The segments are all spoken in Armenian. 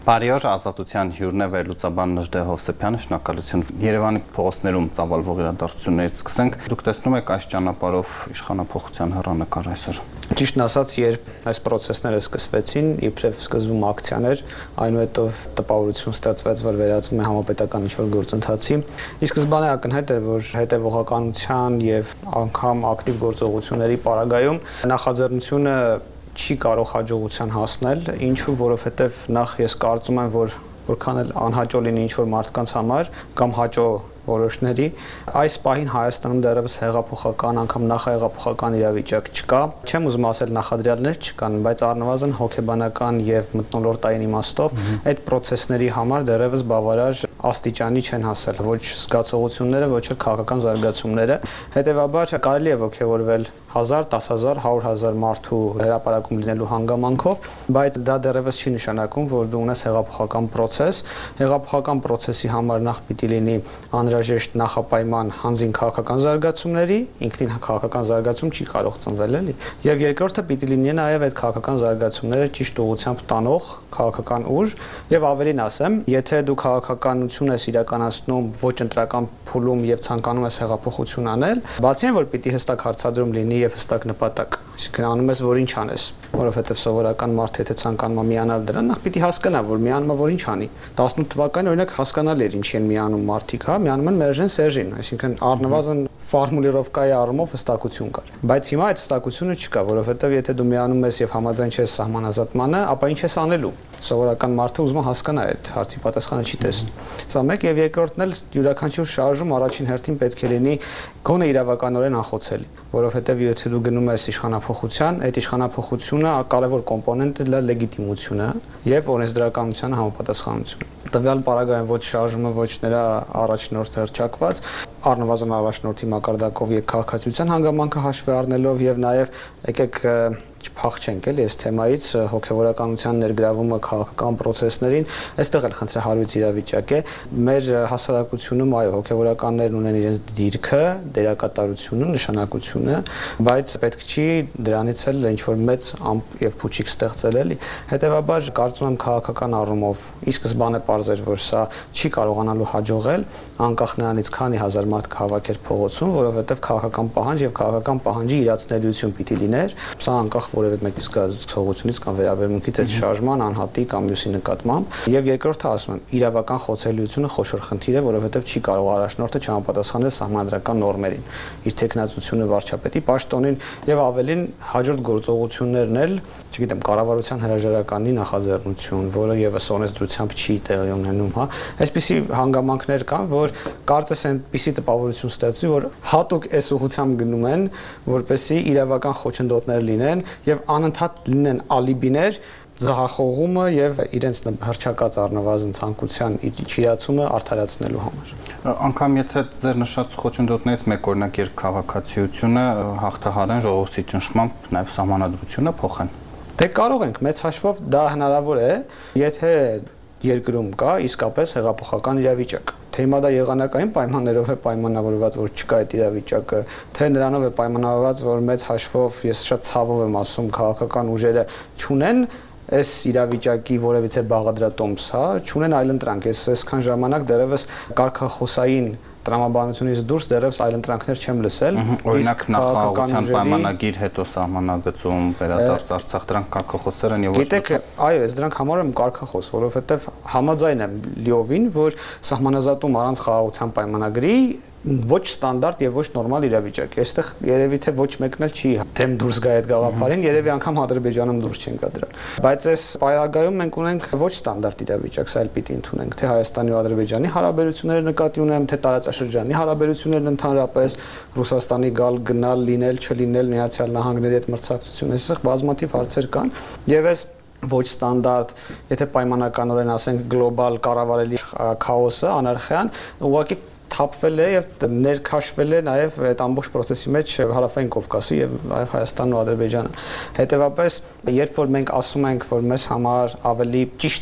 Բարի օր, Ազատության հյուրն է վերլուծաբան Նժդե Հովսեփյանը, շնորհակալություն։ Երևանի փողոցներում ծավալվող իրադարձություններից սկսենք։ Դուք տեսնում եք այս ճանապարհով իշխանափոխության հեռանկար այսօր։ Ճիշտն ասած, երբ այս process-ները սկսվեցին, իբրև սկզբում ակցիաներ, այնուհետև տպավորություն ստացվեց, որ վերածվում է համապետական ինչ-որ գործընթացի։ Ի սկզբանե ակնհայտ էր, որ հետևողականության եւ անգամ ակտիվ գործողությունների պարագայում նախաձեռնությունը չի կարող հաջողության հասնել, ինչու, որովհետև նախ ես կարծում եմ, որ որքան էլ անհաճո լինի ինչ-որ մարդկանց համար կամ հաճո որոշների, այս պահին Հայաստանում դեռևս հեղափոխական, անգամ նախահեղափոխական իրավիճակ չկա։ Չեմ ուզում ասել նախադրյալներ չկան, բայց առնվազն հոգեբանական եւ մթնոլորտային իմաստով այդ process-ների համար դեռևս բավարար աստիճանի չեն հասել ոչ զգացողությունները, ոչ էլ քաղաքական զարգացումները։ Հետևաբար կարելի է ողջևորվել 1000, 10000, 100,000 մարդու հրապարակում լինելու հանգամանքով, բայց դա դեռևս չի նշանակում, որ դու ունես հեղափոխական process։ Հեղափոխական process-ի համար նախ պիտի լինի անհրաժեշտ նախապայման հանձին քաղաքական զարգացումների, ինքնին քաղաքական զարգացում չի կարող ծնվել, էլի։ Եվ երկրորդը պիտի լինի նաև այդ քաղաքական զարգացումները ճիշտ ուղղությամբ տանող քաղաքական ուժ, եւ ավելին ասեմ, եթե դու քաղաքականություն ես իրականացնում ոչ ընտրական փուլում եւ ցանկանում ես հեղափոխություն անել, բացի այն որ պիտի հստակ հարցադրում լինի եւ հստակ նպատակ, այսինքն անում ես որ ինչ անես, որովհետեւ սովորական մարդ եթե ցանկանում է միանալ դրան, նախ պիտի հասկանա, որ միանումը որ ինչ անի։ 18 թվականին օրինակ հասկանալի էր ինչի են միանում մարդիկ, հա, միանում են Մերժեն Սերժին, այսինքն առնվազն ֆորմուլիրովկայի առումով հստակություն կար։ Բայց հիմա այդ հստակությունը չկա, որովհետեւ եթե դու միանում ես եւ համաձայն չես սահմանազատմանը, ապա ինչ ես անելու։ Սովորական մարդը ուզում է հասկանա այդ հարցի պատասխանը չի տեսնում։ Սա մեկ եւ երկրորդն էլ յուրաքանչյուր շարժում առաջին հերթին պետք է լինի գոնե իրավականորեն անխոցելի, որովհետեւ եթե դու գնում ես իշխանափոխության, այդ իշխանափոխությունը կարևոր կոմպոնենտը դա լեգիտիմությունը եւ օրենսդրականությանը համապատասխանությունը։ Տվյալ պարագայում ոչ շարժումը, ոչ նրա առաջնորդը հռչակված, առնվազն առաջնորդի մակարդակով եւ քաղաքացիության հանգամանքը հաշվի առնելով եւ նաեւ եկեք չփախչենք էլի այս թեմայից հոգեվորականության ներգրավումը քաղաքական process-ներին, այստեղ էլ խնդրահարույց իրավիճակ է։ Մեր հասարակությունում այո հոգեվորականներն ունեն իրենց դիրքը, դերակատարությունը, նշանակությունը, բայց պետք չի դրանից էլ ինչ որ մեծ ամպ եւ փուչիկ ստեղծել էլի։ Հետևաբար կարծում եմ քաղաքական առումով ի սկզբանե պարզ էր, որ սա չի կարողանալու հաջողել, անկախ նրանից քանի հազար մարդ կհավաքեր փողոցում, որովհետեւ քաղաքական պահանջ եւ քաղաքական պահանջի իրացնելիություն պիտի լիներ, սա անկախ որևէ մեկի զգացողությունից կամ վերաբերմունքից այդ շարժման անհատի կամ մյուսի նկատմամբ եւ երկրորդը ասում եմ իրավական խոցելիությունը խոշոր խնդիր է, որովհետեւ չի կարող առաջնորդը չհամապատասխանել սահմանադրական նորմերին, իր տեխնացությունը վարչապետի պաշտոնին եւ ավելին հաջորդ գործողություններն էլ, չգիտեմ, կառավարության հրաժարականի նախաձեռնություն, որը եւս օրենսդրությամբ չի տեղի ունենում, հա, այսպիսի հանգամանքներ կան, որ կարծես այնպիսի տպավորություն ստեղծվի, որ հատուկ այս ուղղությամբ գնում են, որպեսզի իրավական խոչընդոտներ լինեն եւ անընդհատ լինեն ալիբիներ զահախողումը եւ իրենց հրճակած առնվազն ցանկության իջիրացումը արդարացնելու համար։ Անկամ եթե ձեր նշած խոչընդոտներից մեկ օրինակ երբ քաղաքացիությունը հաղթահարեն ժողովրդի ճնշմամբ նաեւ սահմանադրությունը փոխեն։ Դե կարող ենք մեծ հաշվով դա հնարավոր է, եթե երկրում կա իսկապես հեղափոխական իրավիճակ։ Թե հիմա դա եղանակային պայմաններով է պայմանավորված, որ չկա այդ իրավիճակը, թե նրանով է պայմանավորված, որ մեծ հաշվով ես շատ ցավով եմ ասում, քաղաքական ուժերը չունեն այս իրավիճակի որևիցե բաղադրատոմս, հա, չունեն այլընտրանք, այսքան ժամանակ դեռևս կարգախոսային տրամաբանությունից դուրս դեռևս այլընտրանքներ չեմ լսել։ Օրինակ նախահաղորդության պայմանագիր հետո սահմանագծում վերադարձ Արցախ դրանք կարգախոսներ են եւ ոչ։ Գիտեք, այո, ես դրանք համարում եմ կարգախոս, որովհետեւ համաձայն եմ լիովին, որ սահմանազատում առանց խաղաղության պայմանագրի ոչ ստանդարտ եւ ոչ նորմալ իրավիճակ է։ Այստեղ երևի թե ոչ մեկն էլ չի դեմ դուրս գա այդ գաղափարին, երևի անգամ Ադրբեջանում դուրս չեն գա դրան։ Բայց այս պայմանագիրում մենք ունենք ոչ ստանդարտ իրավիճակ, սա էլ պիտի ընդունենք, թե Հայաստանի ու Ադրբեջանի հարաբերությունները նկատի ունեմ, թե տարածաշրջանի հարաբերություններն ընդհանրապես, Ռուսաստանի գալ գնալ, լինել, չլինել, Միացյալ Նահանգների հետ մրցակցություն, այստեղ բազմաթիվ հարցեր կան եւ այս ոչ ստանդարտ, եթե պայմանականորեն ասենք գլոբալ կառավարելի քաոսը, անարխիան, ուղղակի թափվել է եւ ներքաշվել է նաեւ այդ ամբողջ process-ի մեջ Հարավային Կովկասը եւ Հայաստանն ու Ադրբեջանը։ Հետեւաբար, երբ որ մենք ասում ենք, որ մեզ համար ավելի ճիշտ է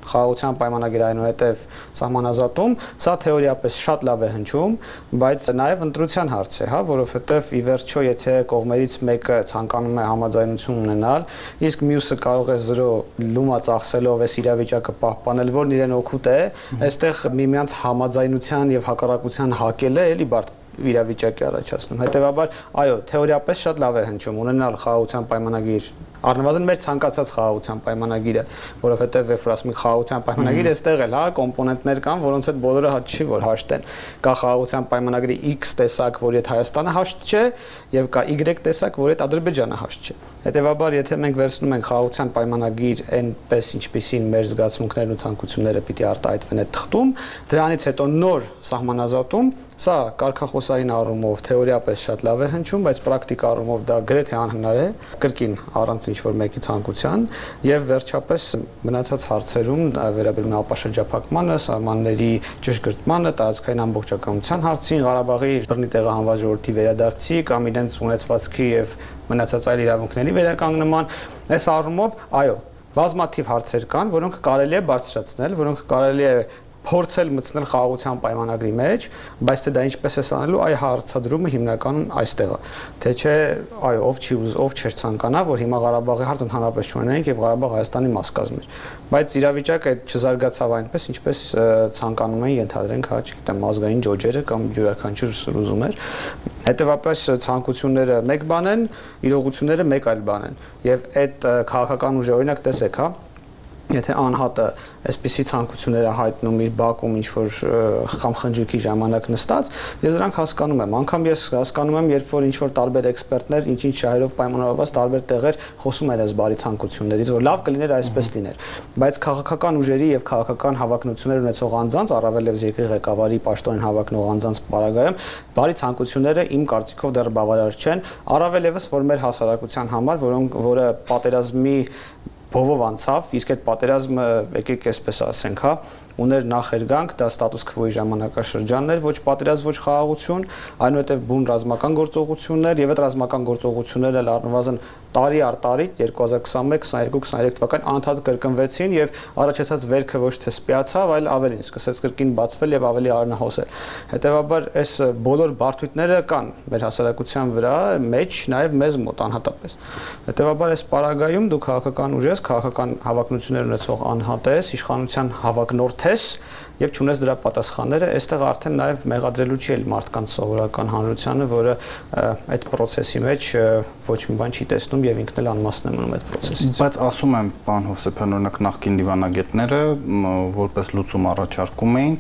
խաղաղության պայմանագիր այնուհետև սահմանազատում, սա թեորիապես շատ լավ է հնչում, բայց նաև ընտրության հարց է, հա, որովհետև ի վերջո եթե կողմերից մեկը ցանկանում է համաձայնություն ունենալ, իսկ մյուսը կարող է 0 լումա ծախսելով այս իրավիճակը պահպանել, որն իրեն օգուտ է, այստեղ միմյանց համաձայնության եւ հակառակության հակելը էլի բարդ իրավիճակի առաջացնում։ Հետևաբար, այո, թեորիապես շատ լավ է հնչում ունենալ խաղաղության պայմանագիր, առնվազն մեր ցանկացած խաղաղության պայմանագիրը, որովհետև երբ որ ասում ենք խաղաղության պայմանագիր, այստեղ էլ, հա, կոմպոնենտներ կան, որոնց հետ բոլորը չի որ հաշտեն։ Կա խաղաղության պայմանագրի X տեսակ, որի հետ Հայաստանը հաշտ չէ, եւ կա Y տեսակ, որի հետ Ադրբեջանը հաշտ չէ։ Հետևաբար, եթե մենք վերցնում ենք խաղաղության պայմանագիր այնպես ինչպիսին մեր զգացմունքներն ու ցանկությունները պիտի արտահայտվեն այդ թղթում, դրանից հետո նոր սահմանազատում, սա կարգախոսային առումով թեորիապես շատ լավ է հնչում, բայց պրակտիկ առումով դա գրեթե անհնար է, կրկին առանց ինչ-որ մեկի ցանկության, եւ վերջապես մնացած հարցերում վերաբերում է ապաշրջափակմանը, սահմանների ճշգրտմանը, տարածքային ամբողջականության հարցին, Ղարաբաղի բռնի տեղահանված ժողովրդի վերադարձի կամ իրենց ունեցվածքի եւ մնացած այլ իրավունքների վերականգնման, այս առումով, այո, բազմաթիվ հարցեր կան, որոնք կարելի է բարձրացնել, որոնք կարելի է փորձել մտցնել խաղաղության պայմանագրի մեջ, բայց թե դա ինչպես է անելու, այ հարցադրումը հիմնականում այստեղ է։ Թե չէ, այո, ով չէր ցանկանա, որ հիմա Ղարաբաղի հարց ընդհանրապես չունենանք եւ Ղարաբաղը Հայաստանի մաս կազմեր։ Բայց իրավիճակը չզարգացավ այնպես, ինչպես ցանկանում են ենթադրենք, հա, չգիտեմ, ազգային ջոջերը կամ յուրաքանչյուր ուզում էր։ Հետևաբար ցանկությունները մեկ բան են, իրողությունները մեկ այլ բան են։ Եվ այդ քաղաքական ուժը, օրինակ, տեսեք, հա, եթե անհատը այսպիսի ցանկություններ է հայտնում իր բակում ինչ-որ խմխնջույքի ժամանակ նստած, ես դրանք հասկանում եմ, անգամ ես հասկանում եմ, երբ որ ինչ-որ տարբեր էքսպերտներ ինչ-ինչ շահերով պայմանավորված տարբեր տեղեր խոսում են այս բարի ցանկություններից, որ լավ կլիներ այսպես լիներ, բայց քաղաքական ուժերի եւ քաղաքական հավակնություններ ունեցող անձանց, առավելևս երկրի ղեկավարի պաշտոնին հավակնող անձանց պարագայում, բարի ցանկությունները իմ կարծիքով դեռ բավարար չեն, առավելևս որ մեր հասարակության համար, որը պատերազմի բովով անցավ, իսկ այդ պատերազմը եկեք այսպես ասենք, հա, ուներ նախերգանք, դա ստատուս քվոյի ժամանակաշրջաններ, ոչ պատերազմ, ոչ խաղաղություն, այնուհետև բուն ռազմական գործողություններ եւ այդ ռազմական գործողությունները առնվազն տարի առ տարի 2021, 22, 23 թվական անդադ կրկնվեցին եւ առաջացած վերքը ոչ թե սպիացավ, այլ ավելին սկսեց կրկին բացվել եւ ավելի արնահոսել։ Հետեւաբար այս բոլոր բարդույթները կան մեր հասարակության վրա, մեջ նաեւ մեզ մոտ անհատապես։ Հետեւաբար այս պարագայում դու քաղաքական ուժ ես, քաղաքական հավակնություններ ունեցող անհատ ես, իշխանության հավակնորդ ես եւ ճունես դրա պատասխանները, այստեղ արդեն նաեւ մեղադրելու չի էլ մարդկանց սովորական հանրությանը, որը այդ process-ի մեջ ոչ մի բան չի տեսնում եւ ինքն էլ անմասն է մնում այդ process-ից։ Բայց ասում եմ, պարոն Հովսեփյան, օրինակ նախկին դիվանագետները որպես լուծում առաջարկում էին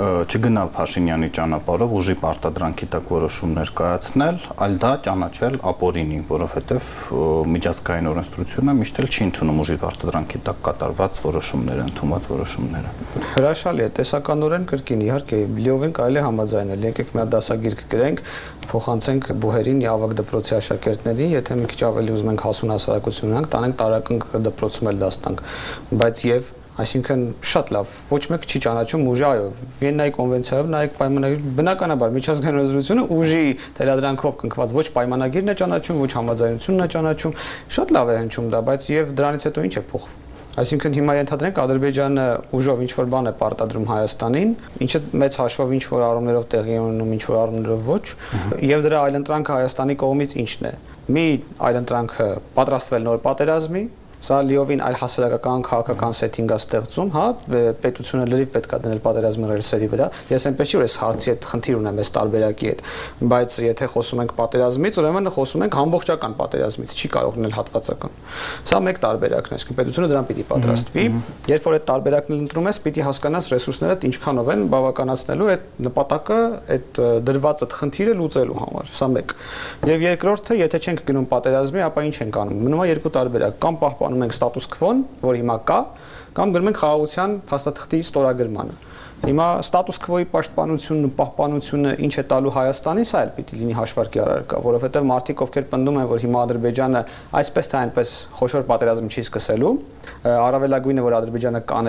չգնալ Փաշինյանի ճանապարհով, ուժի պարտադրանքի տակ որոշումներ կայացնել, այլ դա ճանաչել ապօրինի, որովհետեւ միջազգային օրենսդրությունը միշտ էլ չի ընդունում ուժի պարտադրանքի տակ կատարված որոշումները, ընդունված որոշումները։ Հրաշալի է, տեսականորեն կրկին իհարկե լիովին կարելի է համաձայնել։ Եկեք մի հատ դասագիրք գրենք, փոխանցենք բուհերին, ավագ դպրոցի աշակերտներին, եթե մի քիչ ավելի ուզում ենք հասուն հասարակություն ունենանք, տանենք տարական դպրոցում էլ դաս տանք։ Բայց եւ այսինքն շատ լավ, ոչ մեկ չի ճանաչում ուժը, այո, Վիեննայի կոնվենցիայով նայեք պայմանագիր, բնականաբար միջազգային օրենսդրությունը ուժի թելադրանքով կնքված ոչ պայմանագիրն է ճանաչում, ոչ համաձայնությունն է ճանաչում, շատ լավ է հնչում դա, բայց եւ դրանից հետո ինչ է փոխվում։ Այսինքն հիմա ենթադրենք Ադրբեջանը ուժով ինչ-որ բան է պարտադրում Հայաստանին, ինչը մեծ հաշվով ինչ-որ առումներով տեղի ունենում, ինչ-որ առումներով ոչ, եւ դրա այլընտրանքը Հայաստանի կողմից ինչն է։ Մի այլընտրանքը պատրաստվել նոր պատերազմի, սա լիովին այլ հասարակական քաղաքական սեթինգ է ստեղծում, հա, պետությունը լրիվ պետք է դնել պատերազմի ռելսերի վրա։ Ես այնպես չի որ այս հարցի հետ խնդիր ունեմ այս տարբերակի հետ, բայց եթե խոսում ենք պատերազմից, ուրեմն խոսում ենք ամբողջական պատերազմից, չի կարող լինել հատվածական։ Սա մեկ տարբերակն է, իսկ պետությունը դրան պիտի պատրաստվի, երբ որ այդ տարբերակն ընտրում ես, պիտի հասկանաս ռեսուրսներդ ինչքանով են բավականացնելու այդ նպատակը, այդ դրված այդ խնդիրը լուծելու համար։ Սա մեկ։ Եվ երկրորդը, եթե չենք գնում պատերազմի, ապա ինչ ենք անում։ Մնում է երկու տարբերակ, կամ պահպանում ենք ստատուս քվոն, որ հիմա կա, կամ գնում ենք խաղաղության փաստաթղթի ստորագրմանը։ Հիմա ստատուս քվոյի պաշտպանությունն ու պահպանությունը ինչ է տալու Հայաստանի, սա էլ պիտի լինի հաշվարկի առարկա, որովհետև մարդիկ ովքեր պնդում են, որ հիմա Ադրբեջանը այսպես թե այնպես խոշոր պատերազմ չի սկսելու, առավելագույնը որ Ադրբեջանը կաներ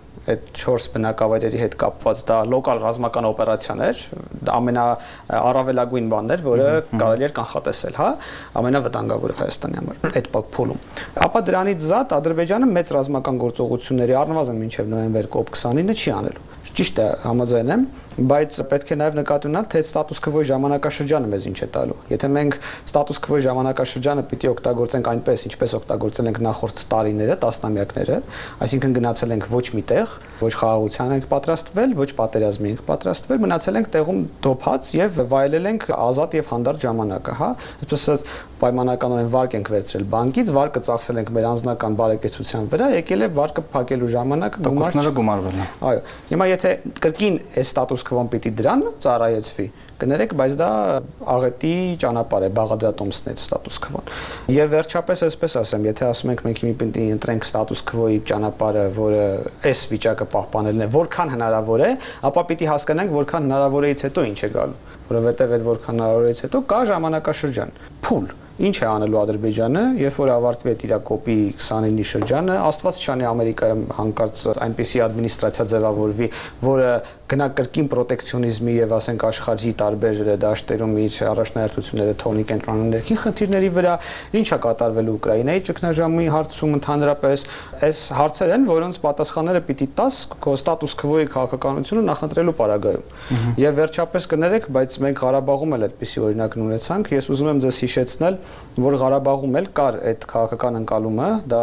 այդ 4 բնակավայրերի հետ կապված դա լոկալ ռազմական օպերացիաներ, ամենաառավելագույն բանն էր, որը կարելի էր կանխատեսել, հա, ամենավտանգավորը Հայաստանի համար այդ փուլում։ Ապա դրանից զատ Ադրբեջանը մեծ ռազմական գործողությունների առնվազն մինչև նոյեմբեր 29-ը չի անելու։ Ճիշտ է, համաձայն եմ, բայց պետք է նաև նկատի ունենալ, թե ստատուս քվոյի ժամանակաշրջանը մեզ ինչ է տալու։ Եթե մենք ստատուս քվոյի ժամանակաշրջանը պիտի օգտագործենք այնպես, ինչպես օգտագործել ենք նախորդ տարիները, տասնամյակները, այսինքն գնացել ենք ոչ մի տեղ, ոչ խաղաղության ենք պատրաստվել, ոչ պատերազմի ենք պատրաստվել, մնացել ենք տեղում դոփած եւ վայելել ենք ազատ եւ հանդարտ ժամանակը, հա, այսպես ասած պայմանականորեն վարկ ենք վերցրել բանկից, վարկը ծախսել ենք մեր անձնական բարեկեցության վրա, եկել է վարկը փակելու ժամանակը գումարվել է։ Այո, հիմա եթե կրկին այս ստատուս քվոն պիտի դրան ծառայեցվի, կներեք, բայց դա աղետի ճանապարհ է, բաղադրատոմսն է ստատուս քվոն։ Եվ վերջապես այսպես ասեմ, եթե ասում ենք մենք պիտի ընտրենք ստատուս քվոյի ճանապարհը, որը այս վիճակը պահպանելն է, որքան հնարավոր է, ապա պիտի հասկանանք, որքան հնարավոր էից հետո ինչ է գալու, որովհետև այդ որքան հնարավոր էից հետո կա ժամանակաշրջան, փուլ։ Ինչ է անելու Ադրբեջանը, երբ որ ավարտվի այդ իր կոպի 29-ի շրջանը, Աստված չանի Ամերիկայում հանկարծ այնպիսի ադմինիստրացիա ձևավորվի, որը գնա կրկին պրոտեկցիոնիզմի եւ ասենք աշխարհի տարբեր դաշտերում իր առաջնահերթությունները թողնի կենտրոնանալ ներքին խնդիրների վրա, ինչ է կատարվելու Ուկրաինայի ճգնաժամի հարցում ընդհանրապես, այս հարցեր են, որոնց պատասխանները պիտի տաս քո ստատուս քվոյի քաղաքականությունը նախընտրելու պարագայում։ Եվ վերջապես կներեք, բայց մենք Ղարաբաղում էլ այդպիսի օրինակն ունեցանք, ես ուզում եմ ձեզ հիշեցնել, որ Ղարաբաղում էլ կար այդ քաղաքական ընկալումը, դա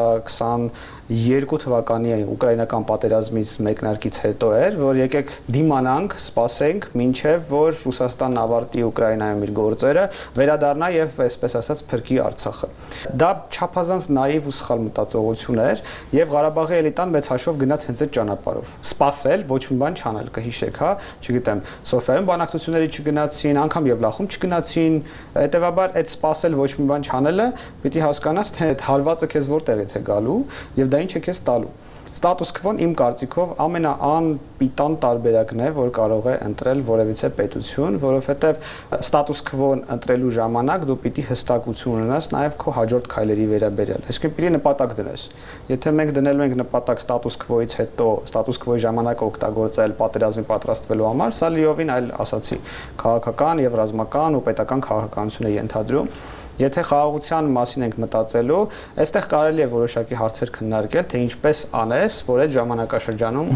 22 թվականի ուկրաինական պատերազմից մեկնարկից հետո էր, որ եկեք դիմանանք, սպասենք, մինչև որ Ռուսաստանն ավարտի Ուկրաինայում իր գործերը, վերադառնա եւ այսպես ասած փրկի Արցախը։ Դա չափազանց նաիվ ու սխալ մտածողություն էր եւ Ղարաբաղի էլիտան մեծ հաշվով գնաց հենց այդ ճանապարհով։ Սպասել, ոչ մի բան չանել, կհիշեք, հա, չգիտեմ, Սոֆիայում բանակցությունների չգնացին, անգամ Եվլախում չգնացին, հետեւաբար այդ սպասել ոչ մի բան չանելը պիտի հասկանաս, թե այդ հարվածը քեզ որտեղից է գալու եւ դա ինչ է քեզ տալու։ Ստատուս քվոն իմ կարծիքով ամենաանպիտան տարբերակն է, որ կարող է ընտրել որևիցե պետություն, որովհետև ստատուս քվոն ընտրելու ժամանակ դու պիտի հստակություն ունենաս նաև քո հաջորդ քայլերի վերաբերյալ։ Այսինքն պիտի նպատակ դնես։ Եթե մենք դնելու ենք նպատակ ստատուս քվոյից հետո ստատուս քվոյի ժամանակը օգտագործել պատերազմի պատրաստվելու համար, սա լիովին այլ ասացի, քաղաքական եւ ռազմական ու պետական քաղաքականություն է ենթադրում։ Եթե խաղաղության մասին ենք մտածելու, այստեղ կարելի է որոշակի հարցեր քննարկել, թե ինչպես անես, որ այդ ժամանակաշրջանում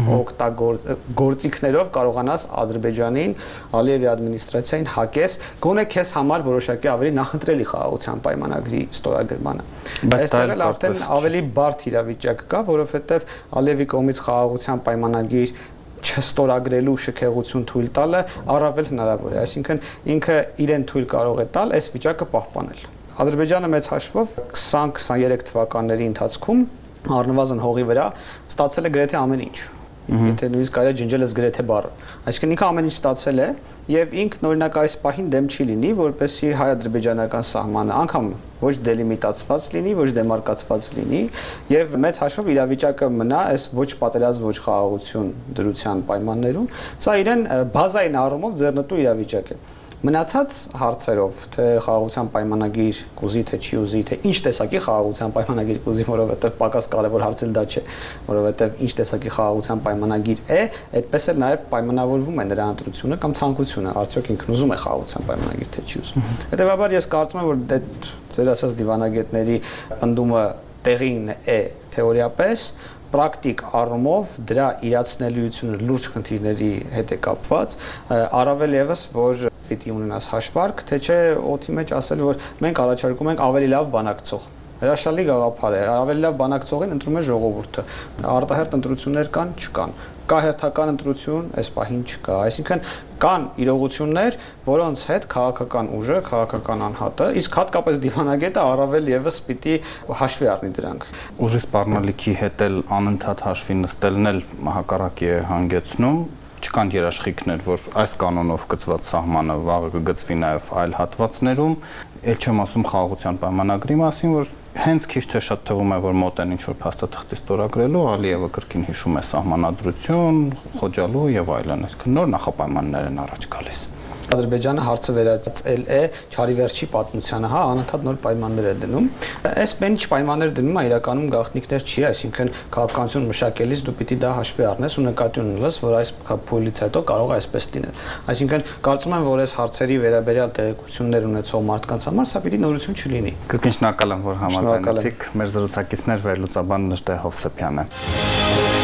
գործիքներով կարողանաս Ադրբեջանին, Ալիևի ադմինիստրացիային հակես, գոնե քեզ համար որոշակի ավելի նախընտրելի խաղաղության պայմանագրի ստորագրմանը։ Այստեղ էլ արդեն ավելի բարդ իրավիճակ կա, որովհետև Ալիևի կողմից խաղաղության պայմանագիր չստորագրելու շքեղություն թույլ տալը առավել հնարավոր է, այսինքն ինքը իրեն թույլ կարող է տալ այս վիճակը պահպանել։ Ադրբեջանը մեծ հաշվով 20-23 թվականների ընթացքում առնվազն հողի վրա ստացել է գրեթե ամեն ինչ։ Եթե նույնիսկ կարելի ջնջել ես գրեթե բառը։ Այսինքն ինքը ամեն ինչ ստացել է եւ ինքն օրինակ այս պահին դեմ չի լինի, որպեսզի հայ-ադրբեջանական սահմանը անգամ ոչ դելիմիտացված լինի, ոչ դեմարկացված լինի եւ մեծ հաշվով իրավիճակը մնա այս ոչ պատերազմ, ոչ խաղաղություն դրության պայմաններում։ Սա իրեն բազային առումով ձեռնտու իրավիճակ է։ Մնացած հարցերով, թե խաղաղության պայմանագիր կուզի, թե չի ուզի, թե ինչ տեսակի խաղաղության պայմանագիր կուզի, որովհետև պակաս կարևոր հարց էլ դա չէ, որովհետև ինչ տեսակի խաղաղության պայմանագիր է, այդպես էլ նաև պայմանավորվում է նրա ընտրությունը կամ ցանկությունը, արդյոք ինքն ուզում է խաղաղության պայմանագիր, թե չի ուզում։ Հետևաբար ես կարծում եմ, որ այդ ձեր ասած դիվանագետների պնդումը տեղին է թեորիապես, պրակտիկ առումով դրա իրացնելիությունը լուրջ խնդիրների հետ է կապված, առավել եւս որ պիտի ունենաս հաշվարկ, թե չէ օդի մեջ ասել, որ մենք առաջարկում ենք ավելի լավ բանակցող։ Հրաշալի գաղափար է, ավելի լավ բանակցողին ընտրում է ժողովուրդը։ Արտահերթ ընտրություններ կան, չկան։ Կա հերթական ընտրություն, այս պահին չկա։ Այսինքն կան իրողություններ, որոնց հետ քաղաքական ուժը, քաղաքական անհատը, իսկ հատկապես դիվանագետը առավել եւս պիտի հաշվի առնի դրանք։ Ուժի սպառնալիքի հետ էլ անընդհատ հաշվի նստելն էլ հակառակի է հանգեցնում։ Չկան երաշխիքներ, որ այս կանոնով գծված սահմանը վաղը կգծվի նաև այլ հատվածներում, ել չեմ ասում խաղաղության պայմանագրի մասին, որ հենց քիչ թե շատ թվում է, որ մոտ են ինչ-որ փաստաթղթի ստորագրելու, Ալիևը կրկին հիշում է սահմանադրություն, Խոջալու եւ այլն, այսինքն նոր նախապայմաններ են առաջ գալիս։ Ադրբեջանը հարցը վերածել է չարի վերջի պատմությանը, հա, անընդհատ նոր պայմաններ է դնում։ Այս բենչ պայմաններ դնում է իրականում գաղտնիքներ չի, այսինքն քաղաքականություն մշակելիս դու պիտի դա հաշվի առնես ու նկատի ունենաս, որ այս փուլից հետո կարող է այսպես լինել։ Այսինքն կարծում եմ, որ այս հարցերի վերաբերյալ տեղեկություններ ունեցող մարդկանց համար սա պիտի նորություն չլինի։ Կրկին շնորհակալ եմ, որ համաձայնեցիք։ Մեր զրուցակիցներ վերլուծաբան Նժդե Հովսեփյանը։